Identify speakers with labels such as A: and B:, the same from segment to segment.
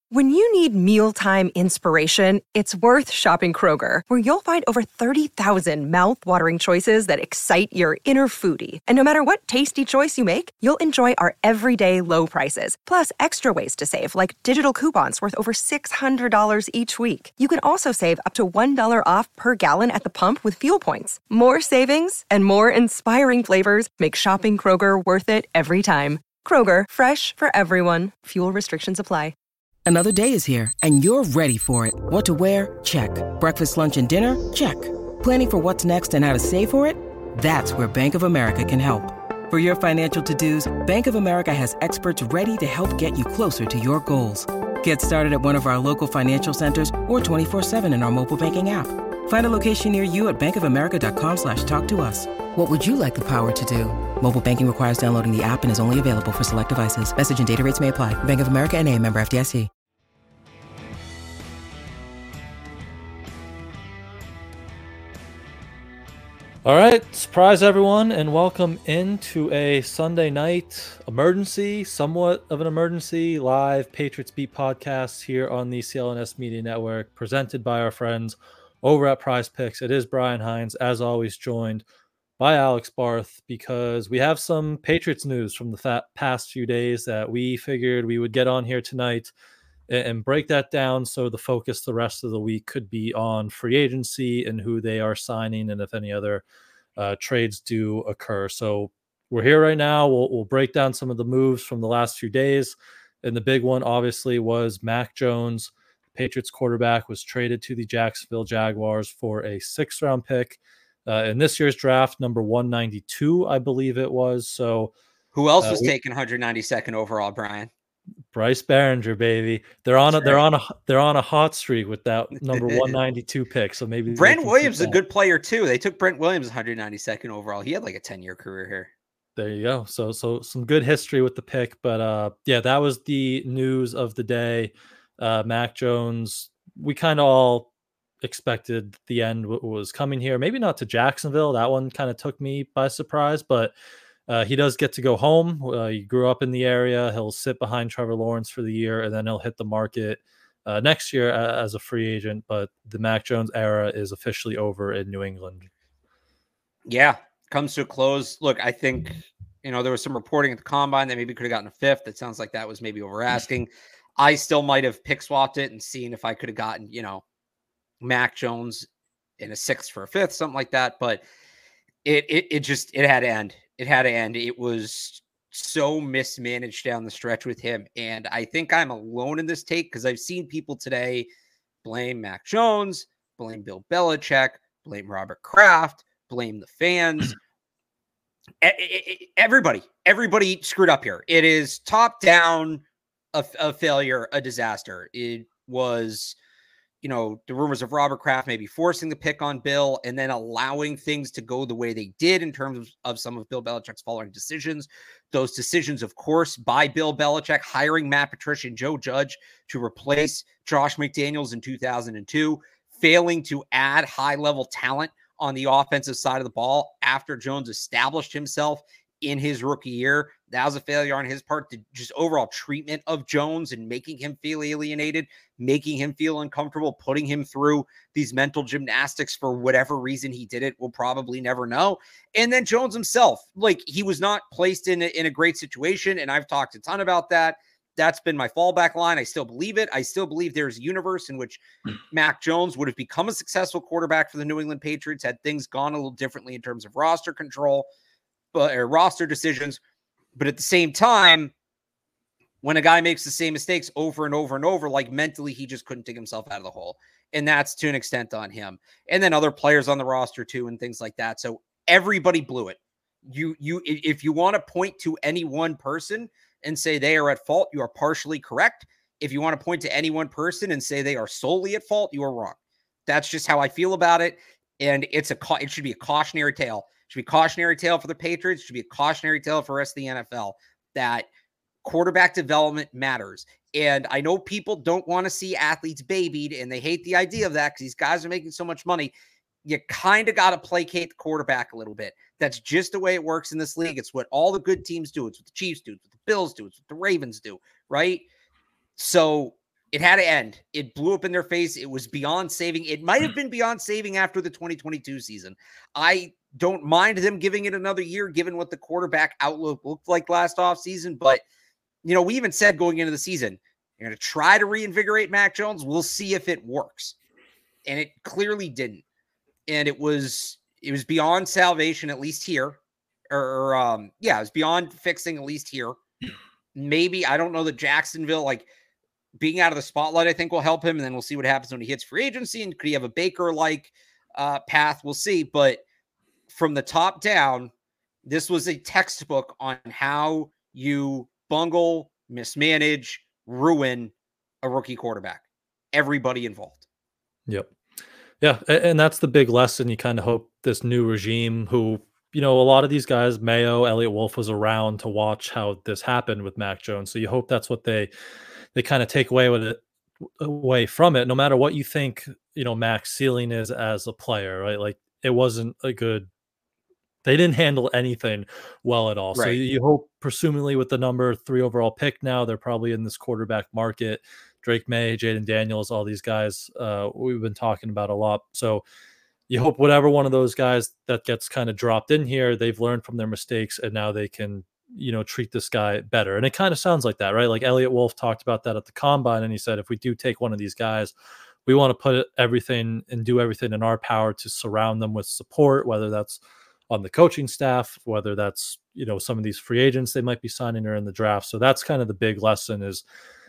A: When you need mealtime inspiration, it's worth shopping Kroger, where you'll find over 30,000 mouth-watering choices that excite your inner foodie. And no matter what tasty choice you make, you'll enjoy our everyday low prices, plus extra ways to save, like digital coupons worth over $600 each week. You can also save up to $1 off per gallon at the pump with fuel points. More savings and more inspiring flavors make shopping Kroger worth it every time. Kroger, fresh for everyone. Fuel restrictions apply.
B: Another day is here, and you're ready for it. What to wear? Check. Breakfast, lunch, and dinner? Check. Planning for what's next and how to save for it? That's where Bank of America can help. For your financial to-dos, Bank of America has experts ready to help get you closer to your goals. Get started at one of our local financial centers or 24/7 in our mobile banking app. Find a location near you at bankofamerica.com/talktous. What would you like the power to do? Mobile banking requires downloading the app and is only available for select devices. Message and data rates may apply. Bank of America N.A., member FDIC.
C: All right, surprise everyone, and welcome into a Sunday night emergency, somewhat of an emergency, live Patriots Beat podcast here on the CLNS Media Network, presented by our friends over at Prize Picks. It is Brian Hines, as always, joined by Alex Barth, because we have some Patriots news from the past few days that we figured we would get on here tonight and break that down, so the focus the rest of the week could be on free agency and who they are signing and if any other trades do occur. So we're here right now. We'll break down some of the moves from the last few days. And the big one, obviously, was Mac Jones. Patriots quarterback was traded to the Jacksonville Jaguars for a 6th-round pick in this year's draft, number 192, I believe it was. So
D: who else was taken 192nd overall, Brian?
C: Bryce Behringer, baby. They're on a hot streak with that number 192 pick. So maybe
D: Brent Williams is a good player too. They took Brent Williams 192nd overall. He had like a 10-year career here.
C: There you go. So some good history with the pick, but yeah, that was the news of the day. Mac Jones, we kind of all expected the end was coming here. Maybe not to Jacksonville. That one kind of took me by surprise, but he does get to go home. He grew up in the area. He'll sit behind Trevor Lawrence for the year, and then he'll hit the market next year as a free agent. But the Mac Jones era is officially over in New England.
D: Yeah, comes to a close. Look, I think, there was some reporting at the Combine that maybe could have gotten a 5th. It sounds like that was maybe over asking. I still might have pick swapped it and seen if I could have gotten, Mac Jones in a 6th for a 5th, something like that. But it had to end. It had to end. It was so mismanaged down the stretch with him. And I think I'm alone in this take, because I've seen people today blame Mac Jones, blame Bill Belichick, blame Robert Kraft, blame the fans. Everybody screwed up here. It is top down a failure, a disaster. It was, the rumors of Robert Kraft maybe forcing the pick on Bill and then allowing things to go the way they did in terms of some of Bill Belichick's following decisions. Those decisions, of course, by Bill Belichick, hiring Matt Patricia and Joe Judge to replace Josh McDaniels in 2002, failing to add high-level talent on the offensive side of the ball after Jones established himself in his rookie year. That was a failure on his part. The just overall treatment of Jones and making him feel alienated, making him feel uncomfortable, putting him through these mental gymnastics for whatever reason he did it, we'll probably never know. And then Jones himself, he was not placed in a great situation. And I've talked a ton about that. That's been my fallback line. I still believe it. I still believe there's a universe in which Mac Jones would have become a successful quarterback for the New England Patriots had things gone a little differently in terms of roster control, or roster decisions. But at the same time, when a guy makes the same mistakes over and over and over, mentally, he just couldn't dig himself out of the hole. And that's to an extent on him. And then other players on the roster too, and things like that. So everybody blew it. If you want to point to any one person and say they are at fault, you are partially correct. If you want to point to any one person and say they are solely at fault, you are wrong. That's just how I feel about it. And it should be a cautionary tale. It should be a cautionary tale for the Patriots. It should be a cautionary tale for the rest of the NFL that quarterback development matters. And I know people don't want to see athletes babied, and they hate the idea of that because these guys are making so much money. You kind of got to placate the quarterback a little bit. That's just the way it works in this league. It's what all the good teams do. It's what the Chiefs do. It's what the Bills do. It's what the Ravens do, right? So It had to end. It blew up in their face. It was beyond saving. It might have been beyond saving after the 2022 season. I don't mind them giving it another year, given what the quarterback outlook looked like last offseason. But, we even said going into the season, you're going to try to reinvigorate Mac Jones. We'll see if it works. And it clearly didn't. And it was beyond salvation, at least here. It was beyond fixing, at least here. Maybe, I don't know that Jacksonville, being out of the spotlight, I think will help him. And then we'll see what happens when he hits free agency. And could he have a Baker-like path? We'll see. But from the top down, this was a textbook on how you bungle, mismanage, ruin a rookie quarterback. Everybody involved.
C: Yep. Yeah. And that's the big lesson. You kind of hope this new regime who, a lot of these guys, Mayo, Elliott Wolf was around to watch how this happened with Mac Jones. So you hope that's what they kind of take away from it, no matter what you think, Mac's ceiling is as a player, right? It wasn't they didn't handle anything well at all. Right. So you hope, presumably with the number 3 overall pick now, they're probably in this quarterback market. Drake May, Jaden Daniels, all these guys we've been talking about a lot. So you hope whatever one of those guys that gets kind of dropped in here, they've learned from their mistakes and now they can, treat this guy better. And it kind of sounds like that, right? Like Elliott Wolf talked about that at the combine. And he said, if we do take one of these guys, we want to put everything and do everything in our power to surround them with support, whether that's on the coaching staff, whether that's, some of these free agents they might be signing or in the draft. So that's kind of the big lesson, is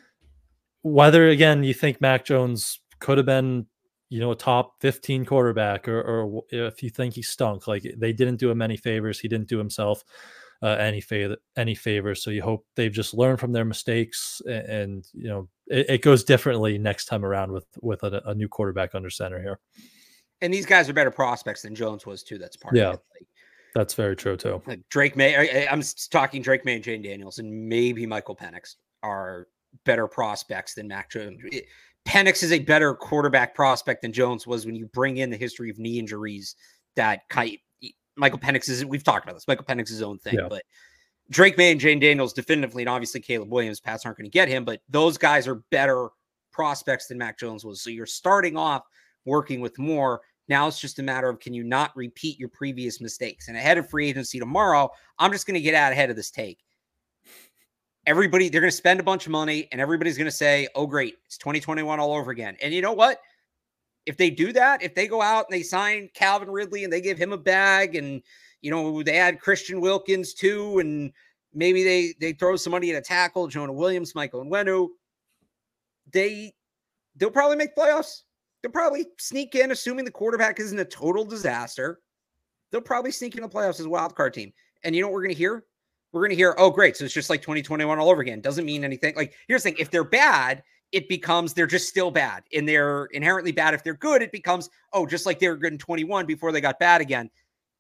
C: whether, again, you think Mac Jones could have been, a top 15 quarterback, or if you think he stunk, they didn't do him any favors. He didn't do himself any favors. So you hope they've just learned from their mistakes, and it goes differently next time around with a new quarterback under center here.
D: And these guys are better prospects than Jones was too. That's part of it.
C: That's very true too.
D: Drake May, I'm talking Drake May and Jaden Daniels, and maybe Michael Penix are better prospects than Mac Jones. Penix is a better quarterback prospect than Jones was when you bring in the history of knee injuries that Michael Penix is. We've talked about this. Michael Penix is his own thing, but Drake May and Jaden Daniels definitively, and obviously Caleb Williams, Pats aren't going to get him, but those guys are better prospects than Mac Jones was. So you're starting off working with more. Now it's just a matter of, can you not repeat your previous mistakes? And ahead of free agency tomorrow, I'm just going to get out ahead of this take. Everybody, they're going to spend a bunch of money, and everybody's going to say, oh, great, it's 2021 all over again. And you know what? If they do that, if they go out and they sign Calvin Ridley and they give him a bag, and, they add Christian Wilkins too, and maybe they throw some money at a tackle, Jonah Williams, Michael Onwenu, they'll probably make playoffs. They'll probably sneak in, assuming the quarterback isn't a total disaster. They'll probably sneak in the playoffs as a wild card team. And you know what we're going to hear? We're going to hear, oh, great, so it's just like 2021 all over again. Doesn't mean anything. Here's the thing. If they're bad, it becomes they're just still bad. And they're inherently bad. If they're good, it becomes, oh, just like they were good in 21 before they got bad again.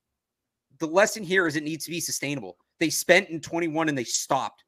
D: The lesson here is it needs to be sustainable. They spent in 21 and they stopped.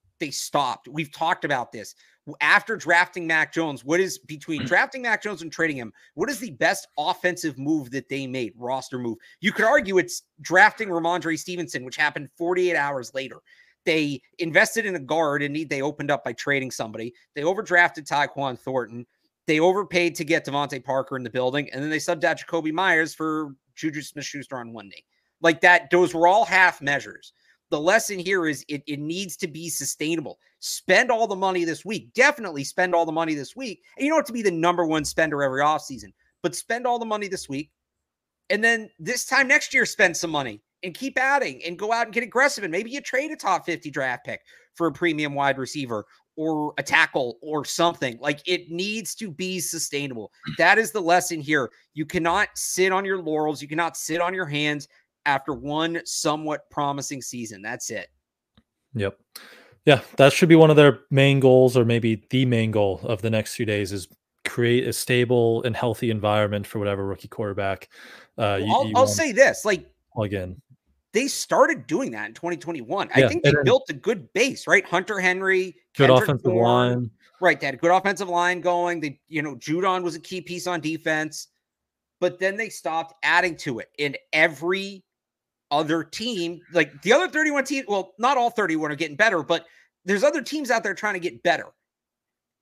D: We've talked about this. After drafting Mac Jones, what is between drafting Mac Jones and trading him? What is the best offensive move that they made? Roster move. You could argue it's drafting Ramondre Stevenson, which happened 48 hours later. They invested in a guard in need they opened up by trading somebody. They overdrafted Tyquan Thornton. They overpaid to get Devontae Parker in the building. And then they subbed out Jacoby Myers for Juju Smith-Schuster on one day. Like that, those were all half measures. The lesson here is it needs to be sustainable. Spend all the money this week. Definitely spend all the money this week. And you don't have to be the number one spender every offseason, but spend all the money this week. And then this time next year, spend some money and keep adding and go out and get aggressive. And maybe you trade a top 50 draft pick for a premium wide receiver or a tackle or something. It needs to be sustainable. That is the lesson here. You cannot sit on your laurels. You cannot sit on your hands after one somewhat promising season. That's it.
C: Yep. Yeah, that should be one of their main goals, or maybe the main goal of the next few days, is create a stable and healthy environment for whatever rookie quarterback
D: I'll say this,
C: again,
D: they started doing that in 2021. I think they built a good base, right? Hunter Henry,
C: good
D: Kendrick
C: offensive
D: Bourne,
C: line.
D: Right. They had a good offensive line going. Judon was a key piece on defense, but then they stopped adding to it. And every other team, the other 31 teams, well, not all 31 are getting better, but there's other teams out there trying to get better.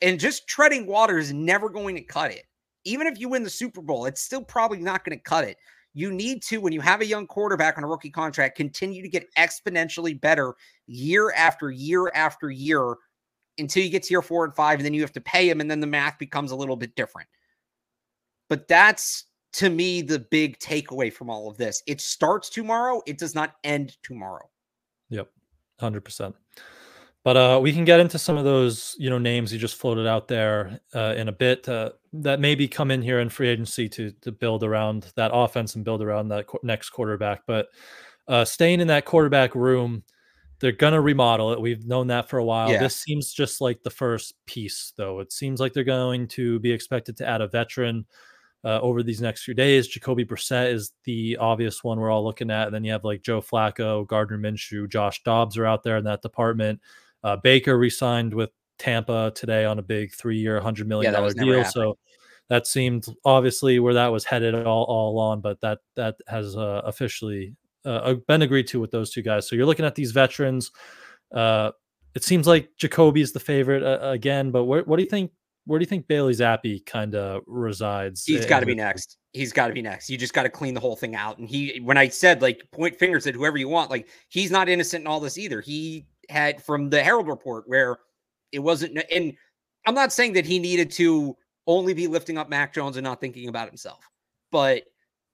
D: And just treading water is never going to cut it. Even if you win the Super Bowl, it's still probably not going to cut it. You need to, when you have a young quarterback on a rookie contract, continue to get exponentially better year after year after year until you get to year 4 and 5, and then you have to pay him, and then the math becomes a little bit different. But that's, to me, the big takeaway from all of this. It starts tomorrow. It does not end tomorrow.
C: Yep, 100%. But we can get into some of those, names you just floated out there in a bit that maybe come in here in free agency to build around that offense and build around that next quarterback. But staying in that quarterback room, they're going to remodel it. We've known that for a while.
D: Yeah.
C: This seems just like the first piece, though. It seems like they're going to be expected to add a veteran over these next few days. Jacoby Brissett is the obvious one we're all looking at. And then you have like Joe Flacco, Gardner Minshew, Josh Dobbs are out there in that department. Baker re-signed with Tampa today on a big 3-year, $100 million deal. So that seemed obviously where that was headed all along, but that has officially been agreed to with those two guys. So you're looking at these veterans. It seems like Jacoby is the favorite again, but what do you think? Where do you think Bailey Zappi kind of resides?
D: He's got to be next. He's got to be next. You just got to clean the whole thing out. And when I said like point fingers at whoever you want, like he's not innocent in all this either. He had from the Herald report where it wasn't. And I'm not saying that he needed to only be lifting up Mac Jones and not thinking about himself, but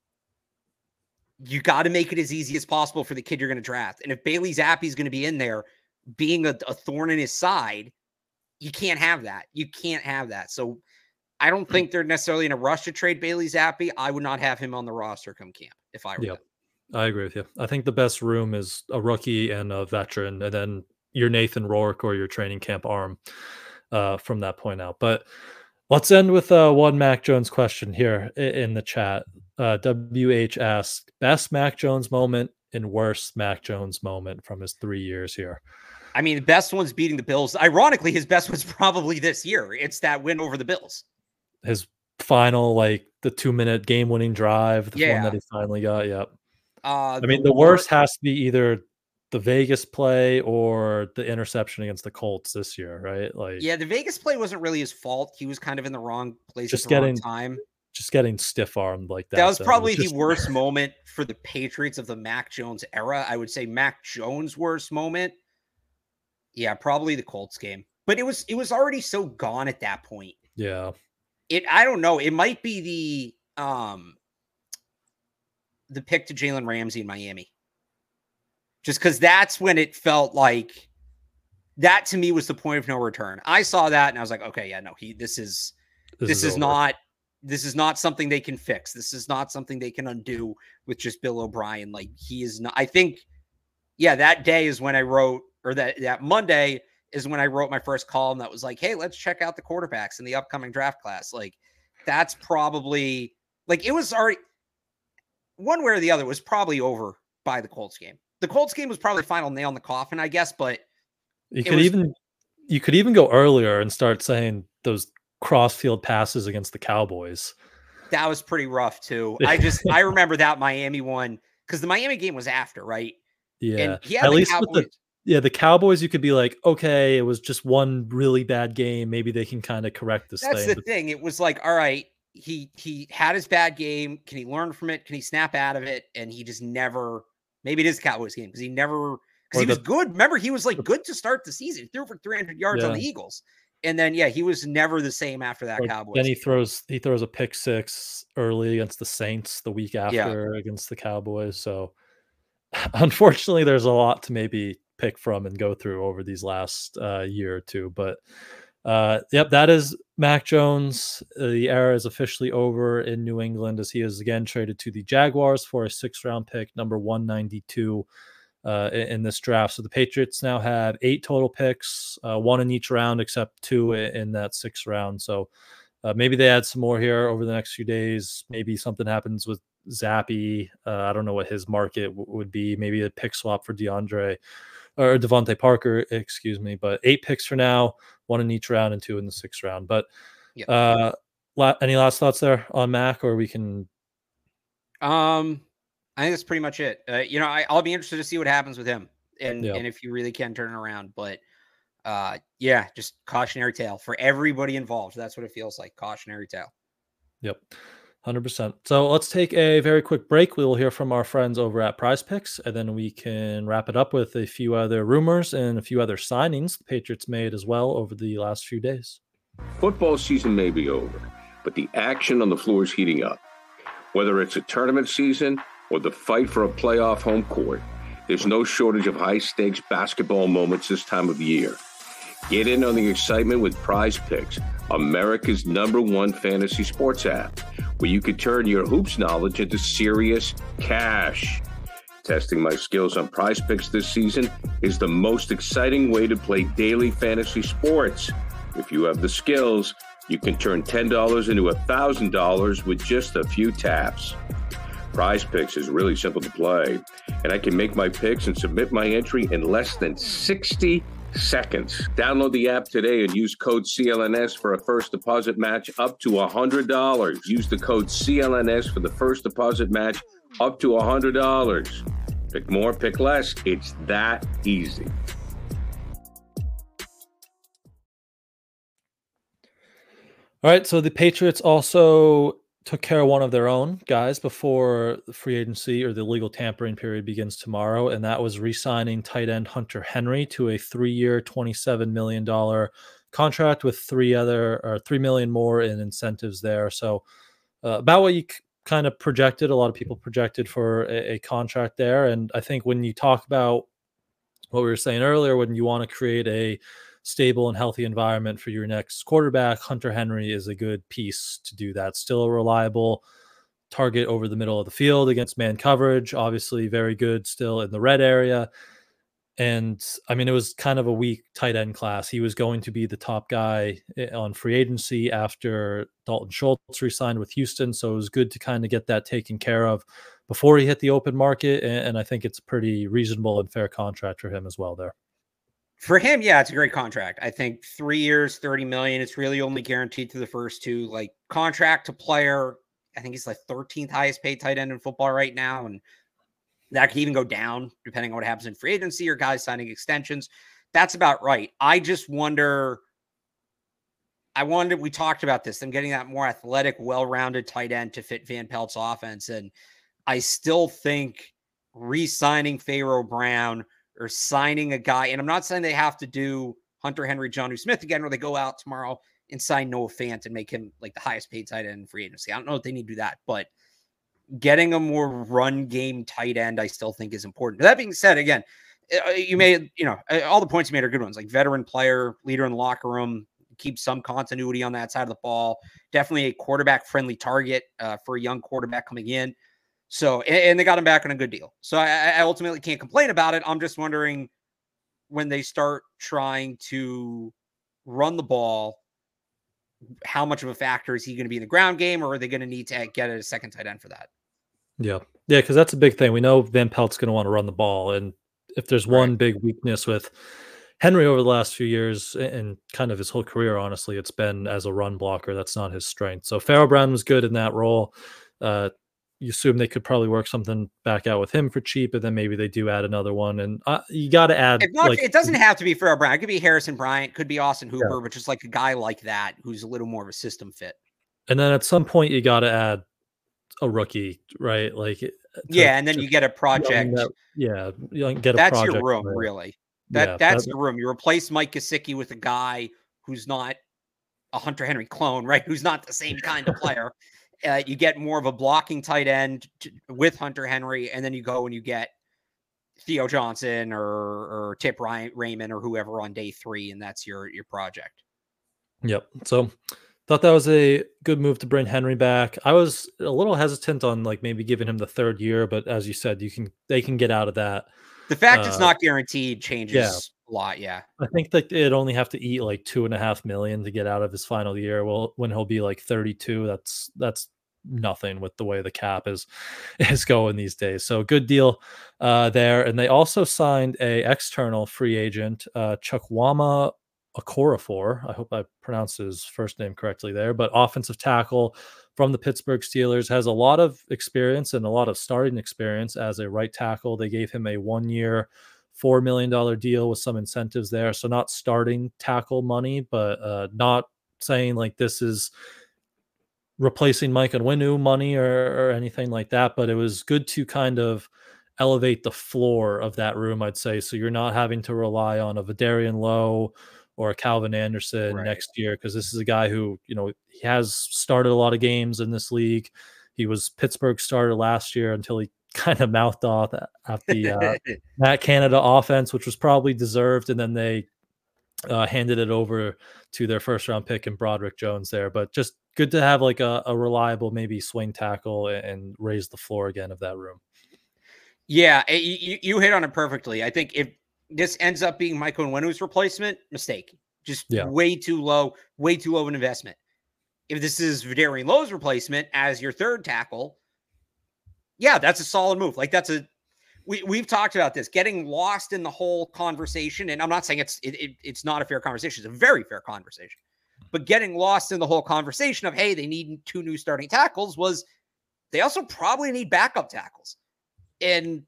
D: you got to make it as easy as possible for the kid you're going to draft. And if Bailey Zappi is going to be in there being a thorn in his side, you can't have that. You can't have that. So I don't think they're necessarily in a rush to trade Bailey Zappi. I would not have him on the roster come camp if I were them.
C: I agree with you. I think the best room is a rookie and a veteran, and then your Nathan Rourke or your training camp arm from that point out. But let's end with one Mac Jones question here in the chat. WH asked, best Mac Jones moment and worst Mac Jones moment from his 3 years here.
D: I mean, the best one's beating the Bills. Ironically, his best was probably this year. It's that win over the Bills.
C: His final, like the 2-minute game-winning drive, the one that he finally got. Yep. I mean, the worst has to be either the Vegas play or the interception against the Colts this year, right? Like,
D: yeah, the Vegas play wasn't really his fault. He was kind of in the wrong place at the wrong time.
C: Just getting stiff-armed like that.
D: That was probably the worst moment for the Patriots of the Mac Jones era. I would say Mac Jones' worst moment. Yeah, probably the Colts game. But it was already so gone at that point.
C: Yeah.
D: I don't know. It might be the pick to Jalen Ramsey in Miami. Just because that's when it felt like that to me was the point of no return. I saw that and I was like, okay, yeah, no, this is not something they can fix. This is not something they can undo with just Bill O'Brien. Like he is not. I think, yeah, that day is when I wrote. Or that Monday is when I wrote my first column that was like, hey, let's check out the quarterbacks in the upcoming draft class. Like, that's probably, like, it was already, one way or the other, was probably over by the Colts game. The Colts game was probably the final nail in the coffin, I guess, but
C: you could even go earlier and start saying those cross-field passes against the Cowboys.
D: That was pretty rough, too. I remember that Miami one, because the Miami game was after, right?
C: Yeah. And at least Cowboys, with the Cowboys, you could be like, okay, it was just one really bad game. Maybe they can kind of correct this thing.
D: That's the thing. It was like, all right, he had his bad game. Can he learn from it? Can he snap out of it? And he just never, maybe it is Cowboys game because he was good. Remember, he was like good to start the season. He threw for 300 yards on the Eagles. And then, he was never the same after that Cowboys.
C: Then he throws a pick six early against the Saints the week after against the Cowboys. So unfortunately, there's a lot to maybe pick from and go through over these last year or two. But that is Mac Jones. The era is officially over in New England as he is again traded to the Jaguars for a 6th-round pick, number 192 in this draft. So the Patriots now have 8 total picks, 1 in each round except 2 in that 6th round. So maybe they add some more here over the next few days. Maybe something happens with Zappi. I don't know what his market would be. Maybe a pick swap for Devontae Parker, excuse me. But 8 picks for now, 1 in each round and 2 in the 6th round. But any last thoughts there on Mac, or we can?
D: I think that's pretty much it. I'll be interested to see what happens with him and if you really can turn it around. But Yeah, just cautionary tale for everybody involved. That's what it feels like. Cautionary tale.
C: Yep. 100%. So let's take a very quick break. We will hear from our friends over at Prize Picks, and then we can wrap it up with a few other rumors and a few other signings the Patriots made as well over the last few days.
E: Football season may be over, but the action on the floor is heating up. Whether it's a tournament season or the fight for a playoff home court, there's no shortage of high-stakes basketball moments this time of year. Get in on the excitement with Prize Picks, America's #1 fantasy sports app, where you can turn your hoops knowledge into serious cash. Testing my skills on Prize Picks this season is the most exciting way to play daily fantasy sports. If you have the skills, you can turn $10 into $1,000 with just a few taps. Prize Picks is really simple to play, and I can make my picks and submit my entry in less than 60 seconds. Download the app today and use code CLNS for a first deposit match up to $100. Use the code CLNS for the first deposit match up to $100. Pick more, pick less. It's that easy.
C: All right, so the Patriots also took care of one of their own guys before the free agency or the legal tampering period begins tomorrow, and that was re-signing tight end Hunter Henry to a 3-year, $27 million contract with $3 million more in incentives there. So about what you kind of projected, a lot of people projected for a contract there. And I think when you talk about what we were saying earlier, when you want to create a stable and healthy environment for your next quarterback, Hunter Henry is a good piece to do that. Still a reliable target over the middle of the field against man coverage, obviously very good still in the red area. And I mean, it was kind of a weak tight end class. He was going to be the top guy on free agency after Dalton Schultz re-signed with Houston. So it was good to kind of get that taken care of before he hit the open market. And I think it's a pretty reasonable and fair contract for him as well there.
D: For him, yeah, it's a great contract. I think 3 years, $30 million. It's really only guaranteed to the first two. Like contract to player, I think he's like 13th highest paid tight end in football right now, and that could even go down depending on what happens in free agency or guys signing extensions. That's about right. I just wonder. We talked about this. Them getting that more athletic, well-rounded tight end to fit Van Pelt's offense, and I still think re-signing Pharaoh Brown or signing a guy, and I'm not saying they have to do Hunter Henry, Jonnu Smith again, where they go out tomorrow and sign Noah Fant and make him like the highest paid tight end in free agency. I don't know if they need to do that, but getting a more run game tight end, I still think is important. But that being said, again, you made, all the points you made are good ones, like veteran player, leader in the locker room, keep some continuity on that side of the ball. Definitely a quarterback friendly target for a young quarterback coming in. So, and they got him back on a good deal. So I ultimately can't complain about it. I'm just wondering when they start trying to run the ball, how much of a factor is he going to be in the ground game, or are they going to need to get a second tight end for that?
C: Yeah. Yeah, because that's a big thing. We know Van Pelt's going to want to run the ball. And if there's one big weakness with Henry over the last few years and kind of his whole career, honestly, it's been as a run blocker. That's not his strength. So Pharaoh Brown was good in that role. You assume they could probably work something back out with him for cheap, and then maybe they do add another one. And you got to add.
D: It doesn't have to be Pharaoh Brown. It could be Harrison Bryant, could be Austin Hooper, but just like a guy like that who's a little more of a system fit.
C: And then at some point, you got to add a rookie, right? Like,
D: and then you get a project.
C: You get a
D: that's
C: project.
D: Your room, really. That's the room. You replace Mike Gesicki with a guy who's not a Hunter Henry clone, right? Who's not the same kind of player. You get more of a blocking tight end with Hunter Henry, and then you go and you get Theo Johnson or Tip Raymond or whoever on day 3, and that's your project.
C: Yep. So thought that was a good move to bring Henry back. I was a little hesitant on like maybe giving him the 3rd year, but as you said, they can get out of that.
D: The fact it's not guaranteed changes a lot. Yeah.
C: I think that it'd only have to eat like $2.5 million to get out of his final year. Well, when he'll be like 32, that's nothing with the way the cap is going these days. So good deal there. And they also signed a external free agent, Chukwuma Okorafor. I hope I pronounced his first name correctly there, but offensive tackle from the Pittsburgh Steelers, has a lot of experience and a lot of starting experience as a right tackle. They gave him a 1-year, $4 million deal with some incentives there. So not starting tackle money, but not saying like this is replacing Mike Onwenu money or anything like that. But it was good to kind of elevate the floor of that room, I'd say. So you're not having to rely on a Vidarian Lowe or a Calvin Anderson next year, because this is a guy who, you know, he has started a lot of games in this league. He was Pittsburgh starter last year until he kind of mouthed off at the Matt Canada offense, which was probably deserved. And then they handed it over to their first round pick in Broderick Jones there. But just good to have like a reliable maybe swing tackle and raise the floor again of that room.
D: Yeah, you hit on it perfectly. I think if this ends up being Mike Onwenu's replacement, mistake. Just way too low of an investment. If this is Vidarian Lowe's replacement as your third tackle, yeah, that's a solid move. Like we've talked about this, getting lost in the whole conversation. And I'm not saying it's not a fair conversation. It's a very fair conversation. But getting lost in the whole conversation of, hey, they need 2 new starting tackles, was they also probably need backup tackles. And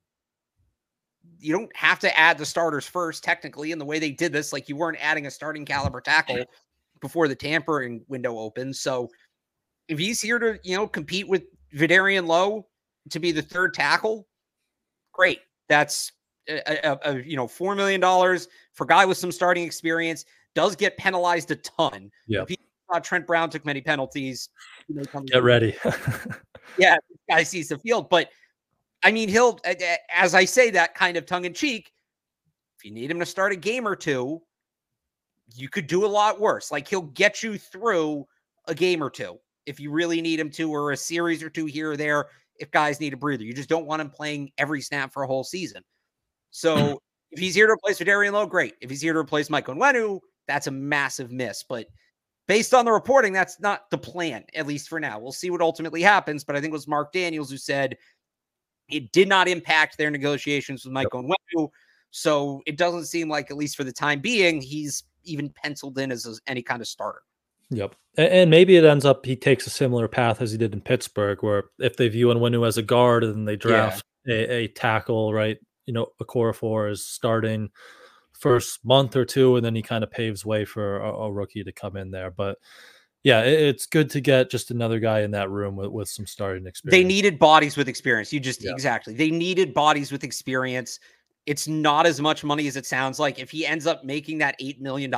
D: you don't have to add the starters first, technically, in the way they did this. Like, you weren't adding a starting caliber tackle before the tampering window opens. So if he's here to, you know, compete with Vidarian Lowe to be the third tackle, great. That's a you know, $4 million for a guy with some starting experience. Does get penalized a ton.
C: Yeah.
D: Trent Brown took many penalties.
C: Get ready.
D: Yeah, this guy sees the field. But I mean, he'll, as I say that kind of tongue in cheek, if you need him to start a game or two, you could do a lot worse. Like, he'll get you through a game or two if you really need him to, or a series or two here or there if guys need a breather. You just don't want him playing every snap for a whole season. So if he's here to replace Vidarian Lowe, great. If he's here to replace Mike Onwenu, that's a massive miss. But based on the reporting, that's not the plan, at least for now. We'll see what ultimately happens. But I think it was Mark Daniels who said it did not impact their negotiations with Mike Onwenu. So it doesn't seem like, at least for the time being, he's even penciled in as any kind of starter.
C: Yep. And maybe it ends up he takes a similar path as he did in Pittsburgh, where if they view Onwenu as a guard and they draft a tackle, right? You know, Okorafor is starting first month or two, and then he kind of paves way for a rookie to come in there. But yeah, it's good to get just another guy in that room with some starting experience.
D: They needed bodies with experience. Exactly. They needed bodies with experience. It's not as much money as it sounds like. If he ends up making that $8 million,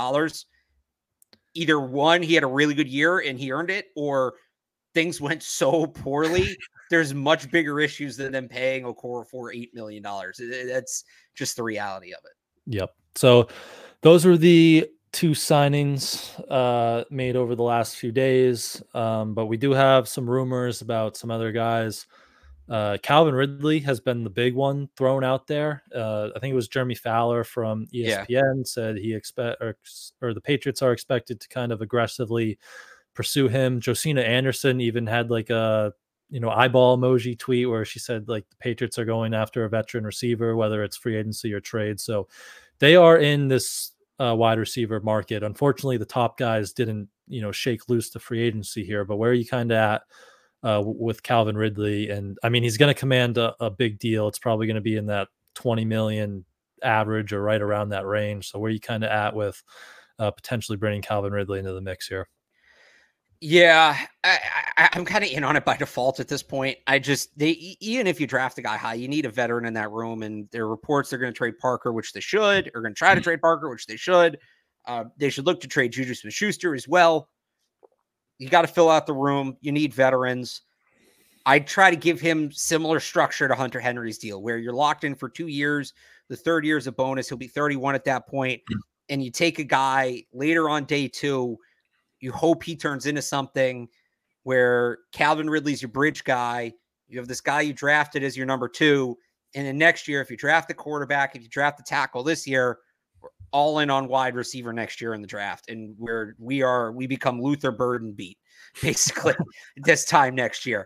D: either one, he had a really good year and he earned it, or things went so poorly. There's much bigger issues than them paying Okorafor $8 million. That's just the reality of it.
C: Yep. So those are the 2 signings made over the last few days. But we do have some rumors about some other guys. Calvin Ridley has been the big one thrown out there. I think it was Jeremy Fowler from ESPN said he or the Patriots are expected to kind of aggressively pursue him. Josina Anderson even had like a, you know, eyeball emoji tweet where she said like the Patriots are going after a veteran receiver, whether it's free agency or trade. So they are in this wide receiver market. Unfortunately, the top guys didn't, you know, shake loose the free agency here, but where are you kind of at with Calvin Ridley? And I mean, he's going to command a big deal. It's probably going to be in that 20 million average or right around that range. So where are you kind of at with potentially bringing Calvin Ridley into the mix here?
D: Yeah, I'm kind of in on it by default at this point. Even if you draft a guy high, you need a veteran in that room. And there are reports they're going to trade Parker, which they should, or going to try to trade Parker, which they should. They should look to trade Juju Smith-Schuster as well. You got to fill out the room. You need veterans. I'd try to give him similar structure to Hunter Henry's deal, where you're locked in for 2 years. The third year is a bonus. He'll be 31 at that point. And you take a guy later on day 2. You hope he turns into something where Calvin Ridley's your bridge guy. You have this guy you drafted as your number 2. And then next year, if you draft the quarterback, if you draft the tackle this year, we're all in on wide receiver next year in the draft. And we become Luther Burden beat basically this time next year.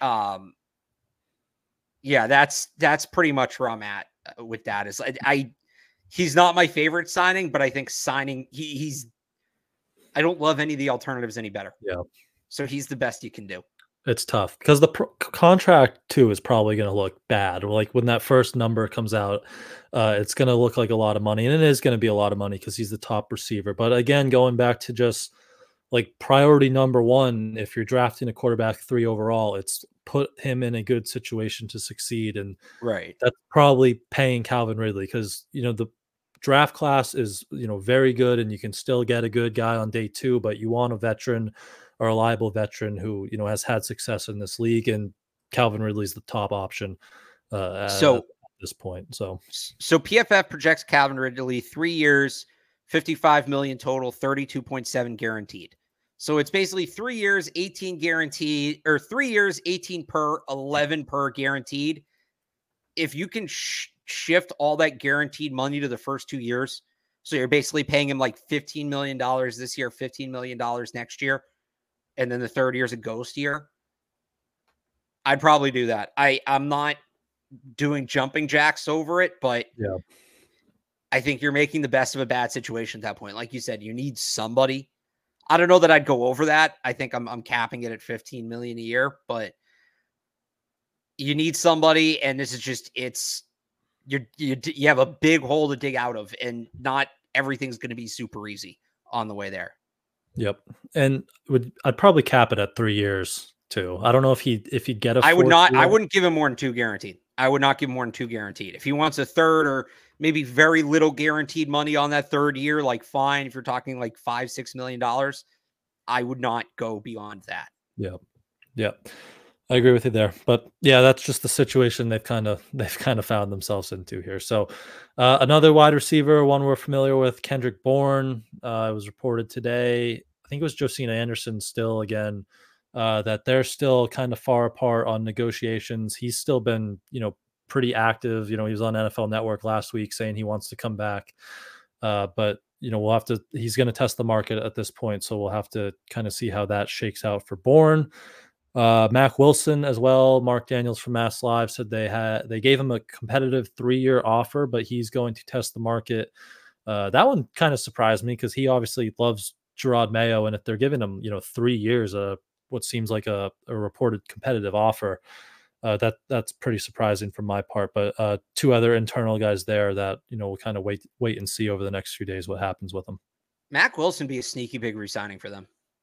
D: Yeah, that's pretty much where I'm at with that. Is he's not my favorite signing, but I think I don't love any of the alternatives any better.
C: Yeah.
D: So he's the best you can do.
C: It's tough because the contract too is probably going to look bad. Like when that first number comes out, it's going to look like a lot of money, and it is going to be a lot of money because he's the top receiver. But again, going back to just like priority number one, if you're drafting a quarterback 3 overall, it's put him in a good situation to succeed, and
D: Right.
C: that's probably paying Calvin Ridley because the draft class is very good, and you can still get a good guy on day 2, but you want a veteran, a reliable veteran who has had success in this league, and Calvin Ridley's the top option at
D: So
C: this point. So
D: PFF projects Calvin Ridley 3 years, 55 million total, 32.7 guaranteed. So it's basically 3 years, 18 guaranteed, or 3 years, 18 per, 11 per guaranteed. If you can shift all that guaranteed money to the first 2 years, so you're basically paying him like $15 million this year, $15 million next year, and then the third year is a ghost year, I'd probably do that. I'm not doing jumping jacks over it, but
C: yeah,
D: I think you're making the best of a bad situation at that point. Like you said, you need somebody. I don't know that I'd go over that. I think I'm capping it at 15 million a year, but you need somebody, and this is just you have a big hole to dig out of, and not everything's going to be super easy on the way there.
C: Yep, and I'd probably cap it at 3 years too. I don't know if he'd get a.
D: I wouldn't give him more than 2 guaranteed. I would not give him more than 2 guaranteed. If he wants a third or maybe very little guaranteed money on that third year, like fine. If you're talking like $5-6 million, I would not go beyond that.
C: Yeah. I agree with you there, but yeah, that's just the situation they've kind of found themselves into here. So another wide receiver, one we're familiar with, Kendrick Bourne. It was reported today, I think it was Josina Anderson still again, that they're still kind of far apart on negotiations. He's still been, pretty active. He was on NFL Network last week saying he wants to come back. But we'll have to, he's going to test the market at this point. So we'll have to kind of see how that shakes out for Bourne. Mac Wilson as well. Mark Daniels from Mass Live said they gave him a competitive 3-year offer, but he's going to test the market. That one kind of surprised me because he obviously loves Gerard Mayo, and if they're giving him 3 years, what seems like a reported competitive offer, that's pretty surprising from my part. But 2 other internal guys there that we'll kind of wait and see over the next few days what happens with them.
D: Mac Wilson be a sneaky big re-signing for them.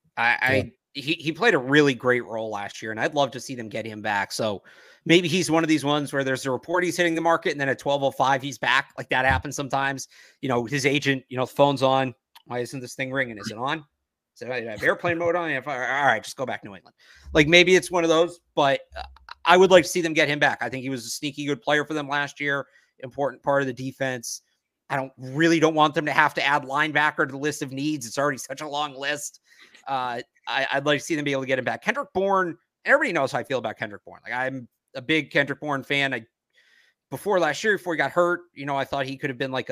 D: He played a really great role last year, and I'd love to see them get him back. So maybe he's one of these ones where there's a report he's hitting the market, and then at 12:05 he's back. Like that happens sometimes. His agent, phone's on. Why isn't this thing ringing? Is it on? So I have airplane mode on. All right, just go back to New England. Like maybe it's one of those, but I would like to see them get him back. I think he was a sneaky good player for them last year. Important part of the defense. I don't want them to have to add linebacker to the list of needs. It's already such a long list. I'd like to see them be able to get him back. Kendrick Bourne, everybody knows how I feel about Kendrick Bourne. Like I'm a big Kendrick Bourne fan. Before last year, before he got hurt, I thought he could have been like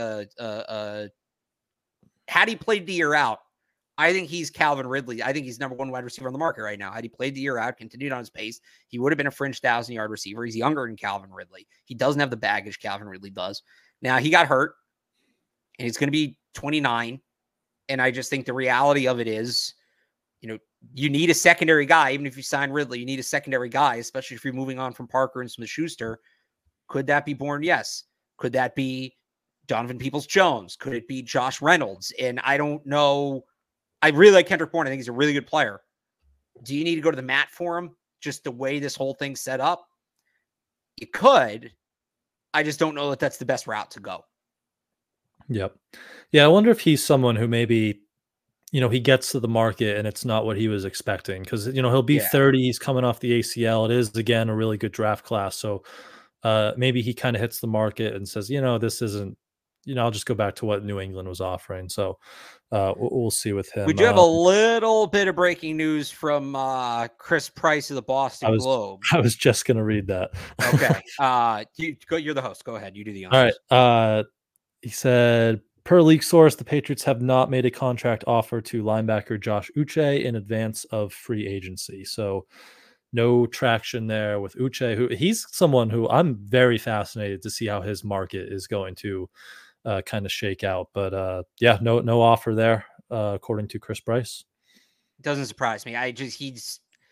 D: had he played the year out, I think he's Calvin Ridley. I think he's number 1 wide receiver on the market right now. Had he played the year out, continued on his pace, he would have been a fringe 1,000-yard receiver. He's younger than Calvin Ridley. He doesn't have the baggage Calvin Ridley does. Now he got hurt, and he's going to be 29. And I just think the reality of it is, you need a secondary guy. Even if you sign Ridley, you need a secondary guy, especially if you're moving on from Parker and Smith-Schuster. Could that be Bourne? Yes. Could that be Donovan Peoples-Jones? Could it be Josh Reynolds? And I don't know. I really like Kendrick Bourne. I think he's a really good player. Do you need to go to the mat for him? Just the way this whole thing's set up? You could. I just don't know that that's the best route to go.
C: Yep. Yeah, I wonder if he's someone who maybe, he gets to the market and it's not what he was expecting because, he'll be 30. He's coming off the ACL. It is, again, a really good draft class. So maybe he kind of hits the market and says, this isn't, I'll just go back to what New England was offering. So we'll see with him.
D: We do have a little bit of breaking news from Chris Price of the Boston Globe.
C: I was just going to read that.
D: Okay. You're the host. Go ahead. You do the honors.
C: All right. He said, per leak source, the Patriots have not made a contract offer to linebacker Josh Uche in advance of free agency. So no traction there with Uche, who he's someone who I'm very fascinated to see how his market is going to kind of shake out. But no offer there, according to Chris Price.
D: Doesn't surprise me.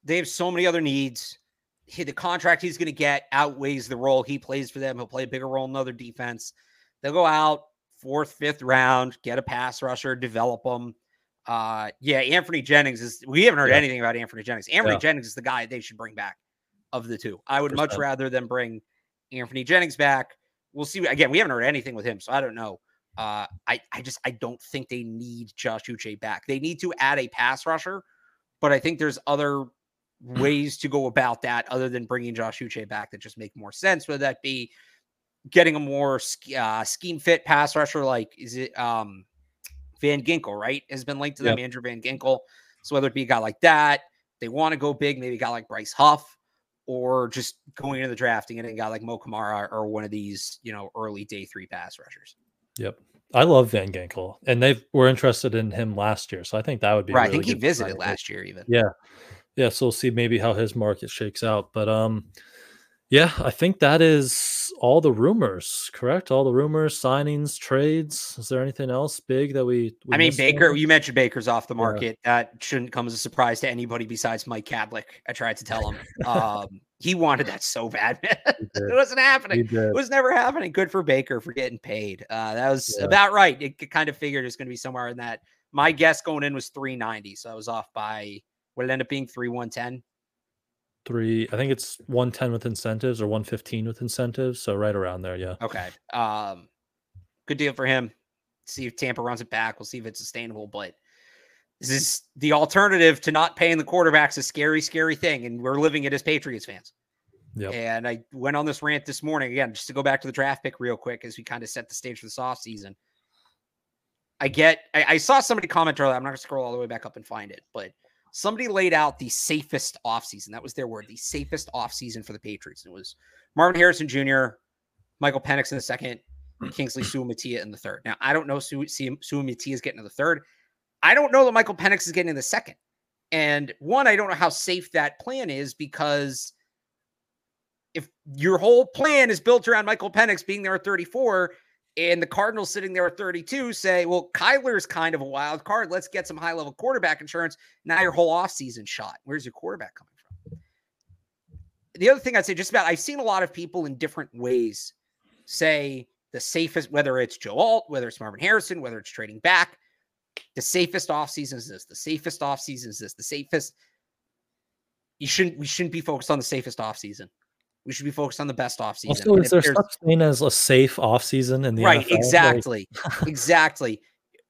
D: They have so many other needs. The contract he's going to get outweighs the role he plays for them. He'll play a bigger role in other defense. They'll go out 4th, 5th round, get a pass rusher, develop them. Anthony Jennings we haven't heard anything about Anthony Jennings. Anthony Jennings is the guy they should bring back of the two. I would much rather than bring Anthony Jennings back. We'll see. Again, we haven't heard anything with him, so I don't know. I don't think they need Josh Uche back. They need to add a pass rusher, but I think there's other ways to go about that other than bringing Josh Uche back that just make more sense. Whether that be getting a more scheme fit pass rusher, like is it Van Ginkel, right? Has been linked to them, Andrew Van Ginkel. So whether it be a guy like that, they want to go big, maybe a guy like Bryce Huff, or just going into the draft and getting a guy like Mo Kamara or one of these, early day 3 pass rushers.
C: Yep. I love Van Ginkel, and they were interested in him last year. So I think that would be
D: right.
C: Really
D: I think he
C: good
D: visited last year even.
C: Yeah. Yeah. So we'll see maybe how his market shakes out. But I think that is all the rumors, correct? All the rumors, signings, trades. Is there anything else big that we
D: Baker, you mentioned Baker's off the market. Yeah. That shouldn't come as a surprise to anybody besides Mike Kadlick. I tried to tell him. He wanted that so bad, man. It wasn't happening. It was never happening. Good for Baker for getting paid. That was about right. It kind of figured it's going to be somewhere in that. My guess going in was 390. So I was off by, what it ended up being, 110.
C: I think it's 110 with incentives or 115 with incentives. So right around there. Yeah.
D: Okay. Good deal for him. See if Tampa runs it back. We'll see if it's sustainable, but this is the alternative to not paying the quarterbacks, a scary, scary thing. And we're living it as Patriots fans. Yep. And I went on this rant this morning, again, just to go back to the draft pick real quick, as we kind of set the stage for this offseason. I saw somebody comment earlier. I'm not going to scroll all the way back up and find it, but somebody laid out the safest offseason. That was their word, the safest offseason for the Patriots. And it was Marvin Harrison Jr., Michael Penix in the second, Kingsley Suamataia in the third. Now, I don't know Suamataia is getting to the third. I don't know that Michael Penix is getting in the second. And one, I don't know how safe that plan is, because if your whole plan is built around Michael Penix being there at 34 and the Cardinals sitting there at 32 say, well, Kyler's kind of a wild card. Let's get some high-level quarterback insurance. Now your whole offseason shot. Where's your quarterback coming from? The other thing I'd say just about, I've seen a lot of people in different ways say the safest, whether it's Joe Alt, whether it's Marvin Harrison, whether it's trading back, the safest offseason is this. The safest offseason is this. The safest. We shouldn't be focused on the safest offseason. We should be focused on the best offseason.
C: Also, is there such thing as a safe offseason in the
D: right?
C: NFL?
D: Exactly, exactly.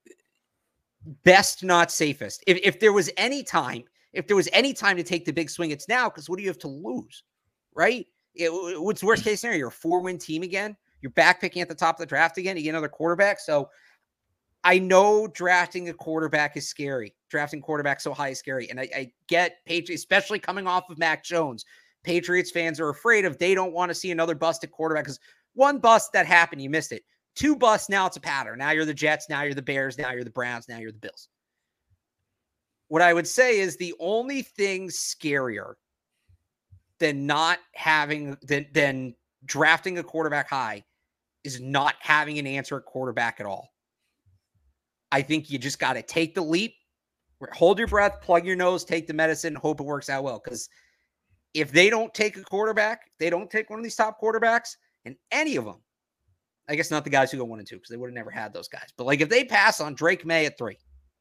D: Best, not safest. If there was any time to take the big swing, it's now. Because what do you have to lose, right? What's worst case scenario? You're a 4-win team again. You're back picking at the top of the draft again. You get another quarterback. So I know drafting a quarterback is scary. Drafting quarterback so high is scary. And I get Patriots, especially coming off of Mac Jones. Patriots fans are afraid of, they don't want to see another busted quarterback, because one bust that happened, you missed it. 2 busts, now it's a pattern. Now you're the Jets, now you're the Bears, now you're the Browns, now you're the Bills. What I would say is the only thing scarier than than drafting a quarterback high is not having an answer at quarterback at all. I think you just got to take the leap, hold your breath, plug your nose, take the medicine, hope it works out well. Because if they don't take a quarterback, they don't take one of these top quarterbacks, and any of them, I guess not the guys who go 1 and 2, because they would have never had those guys. But like if they pass on Drake May at 3,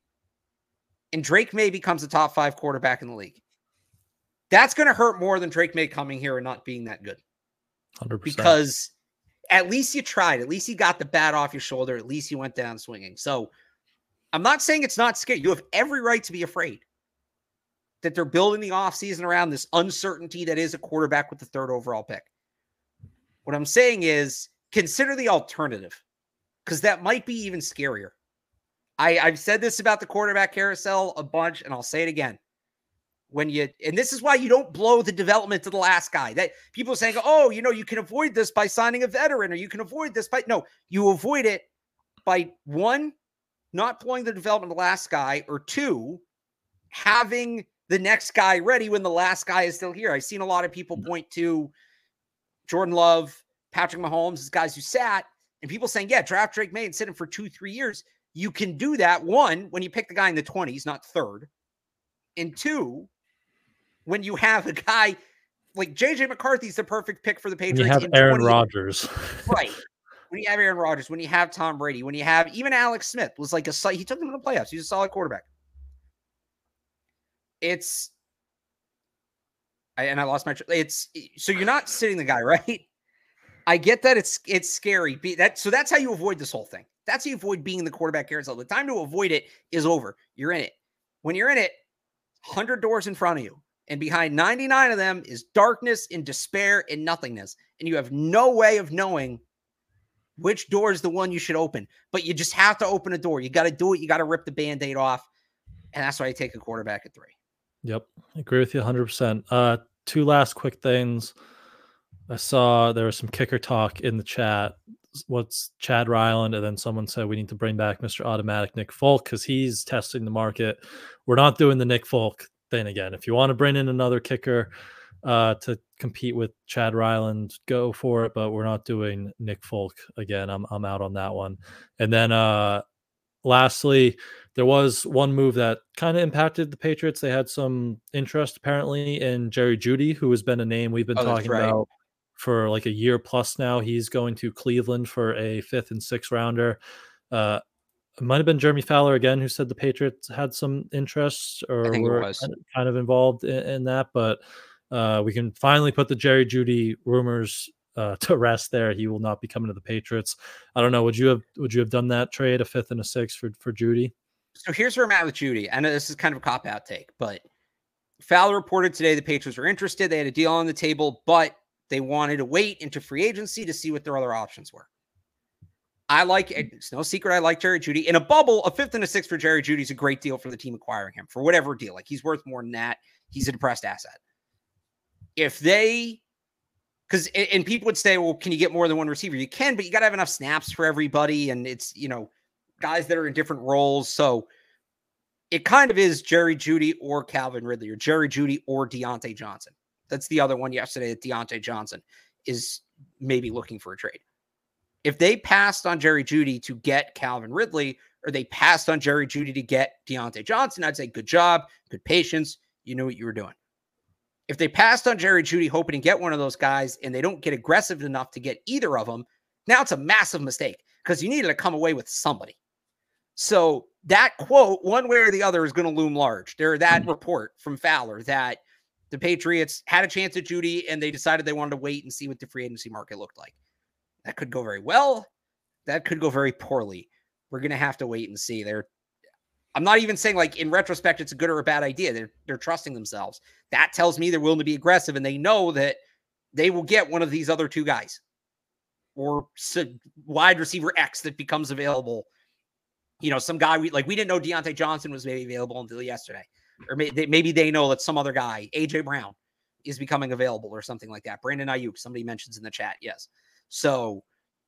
D: and Drake May becomes a top 5 quarterback in the league, that's going to hurt more than Drake May coming here and not being that good.
C: 100%.
D: Because at least you tried. At least you got the bat off your shoulder. At least you went down swinging. So I'm not saying it's not scary. You have every right to be afraid that they're building the offseason around this uncertainty that is a quarterback with the 3rd overall pick. What I'm saying is consider the alternative, because that might be even scarier. I've said this about the quarterback carousel a bunch, and I'll say it again. And this is why you don't blow the development to the last guy. That people are saying, oh, you can avoid this by signing a veteran, or you can avoid this by, no, you avoid it by 1, not blowing the development of the last guy, or 2, having the next guy ready when the last guy is still here. I've seen a lot of people point to Jordan Love, Patrick Mahomes as guys who sat, and people saying, yeah, draft Drake May and sit him for 2-3 years. You can do that, 1, when you pick the guy in the 20s, not 3rd. And 2, when you have a guy like JJ McCarthy's the perfect pick for the Patriots.
C: You have Aaron Rodgers.
D: Right. When you have Aaron Rodgers, when you have Tom Brady, when you have even Alex Smith was like he took them to the playoffs. He's a solid quarterback. I lost my. So you're not sitting the guy, right? I get that it's scary. So that's how you avoid this whole thing. That's how you avoid being the quarterback carousel. The time to avoid it is over. You're in it. When you're in it, 100 doors in front of you, and behind 99 of them is darkness and despair and nothingness, and you have no way of knowing which door is the one you should open. But you just have to open a door. You got to do it. You got to rip the Band-Aid off, and that's why I take a quarterback at 3.
C: Yep, I agree with you 100%. 2 last quick things. I saw there was some kicker talk in the chat. What's Chad Ryland? And then someone said we need to bring back Mr. Automatic Nick Folk because he's testing the market. We're not doing the Nick Folk thing again. If you want to bring in another kicker to compete with Chad Ryland, go for it. But we're not doing Nick Folk again. I'm out on that one. And then lastly, there was one move that kind of impacted the Patriots. They had some interest apparently in Jerry Jeudy, who has been a name we've been talking about for like a year plus now. He's going to Cleveland for a 5th and 6th rounder. It might have been Jeremy Fowler again who said the Patriots had some interest or were kind of involved in that, but we can finally put the Jerry Jeudy rumors to rest there. He will not be coming to the Patriots. I don't know. Would you have done that trade, a 5th and a 6th for Jeudy?
D: So here's where I'm at with Jeudy. I know this is kind of a cop-out take, but Fowler reported today the Patriots were interested. They had a deal on the table, but they wanted to wait into free agency to see what their other options were. It's no secret I like Jerry Jeudy. In a bubble, a 5th and a 6th for Jerry Jeudy is a great deal for the team acquiring him for whatever deal. Like, he's worth more than that. He's a depressed asset. And people would say, well, can you get more than one receiver? You can, but you got to have enough snaps for everybody. And it's, guys that are in different roles. So it kind of is Jerry Jeudy or Calvin Ridley, or Jerry Jeudy or Deontay Johnson. That's the other one yesterday that Deontay Johnson is maybe looking for a trade. If they passed on Jerry Jeudy to get Calvin Ridley, or they passed on Jerry Jeudy to get Deontay Johnson, I'd say good job, good patience. You knew what you were doing. If they passed on Jerry Jeudy hoping to get one of those guys and they don't get aggressive enough to get either of them, now it's a massive mistake because you needed to come away with somebody. So that quote, one way or the other, is going to loom large. That report from Fowler that the Patriots had a chance at Jeudy and they decided they wanted to wait and see what the free agency market looked like. That could go very well. That could go very poorly. We're going to have to wait and see. I'm not even saying like in retrospect it's a good or a bad idea. They're trusting themselves. That tells me they're willing to be aggressive and they know that they will get one of these other 2 guys or wide receiver X that becomes available. Some guy we didn't know Deontay Johnson was maybe available until yesterday, or maybe they know that some other guy, AJ Brown, is becoming available or something like that. Brandon Ayuk, somebody mentions in the chat. Yes. So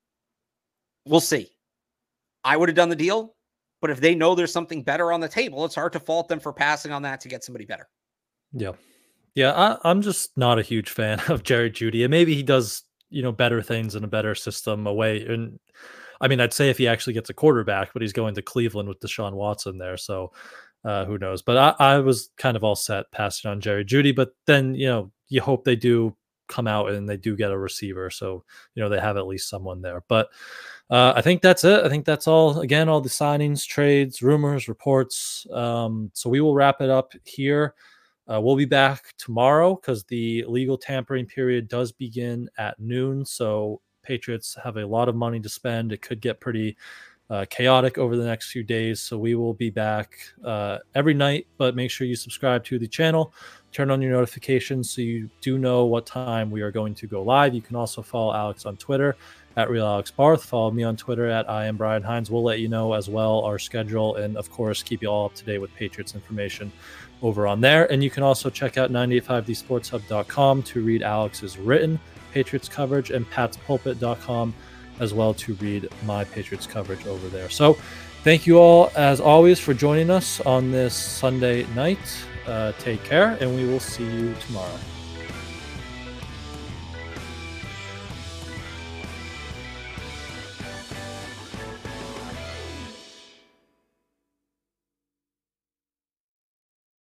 D: we'll see. I would have done the deal, but if they know there's something better on the table, it's hard to fault them for passing on that to get somebody better.
C: Yeah. Yeah. I'm just not a huge fan of Jerry Jeudy, and maybe he does, better things in a better system away. And I mean, I'd say if he actually gets a quarterback, but he's going to Cleveland with Deshaun Watson there. So who knows, but I was kind of all set passing on Jerry Jeudy, but then, you hope they do come out and they do get a receiver. So, they have at least someone there, but I think that's it. I think that's all, again, all the signings, trades, rumors, reports. So we will wrap it up here. We'll be back tomorrow because the legal tampering period does begin at noon. So Patriots have a lot of money to spend. It could get pretty chaotic over the next few days. So we will be back every night, but make sure you subscribe to the channel, turn on your notifications so you do know what time we are going to go live. You can also follow Alex on Twitter at RealAlexBarth. Follow me on Twitter at I am Brian Hines. We'll let you know as well our schedule, and of course keep you all up to date with Patriots information over on there. And you can also check out 985thesportshub.com to read Alex's written Patriots coverage, and patspulpit.com as well to read my Patriots coverage over there. So thank you all, as always, for joining us on this Sunday night. Take care, and we will see you tomorrow.